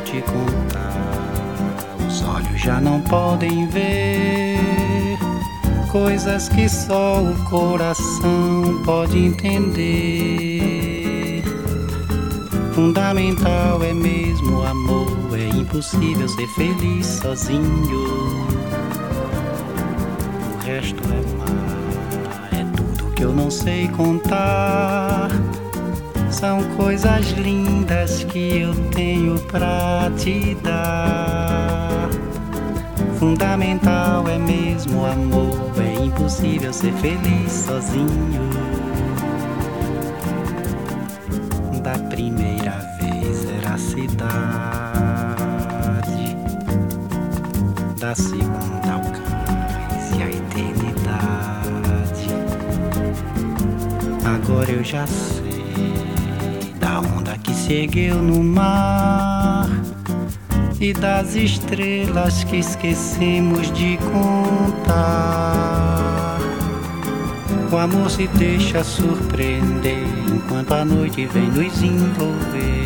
te contar. Os olhos já não podem ver coisas que só o coração pode entender. Fundamental é mesmo o amor, é impossível ser feliz sozinho. O resto é mar, é tudo que eu não sei contar. São coisas lindas que eu tenho pra te dar. Fundamental é mesmo o amor, é impossível ser feliz sozinho. Da primeira vez era a cidade, da segunda o cais e a eternidade. Agora eu já sei da onda que se ergueu no mar e das estrelas que esquecemos de contar. O amor se deixa surpreender enquanto a noite vem nos envolver.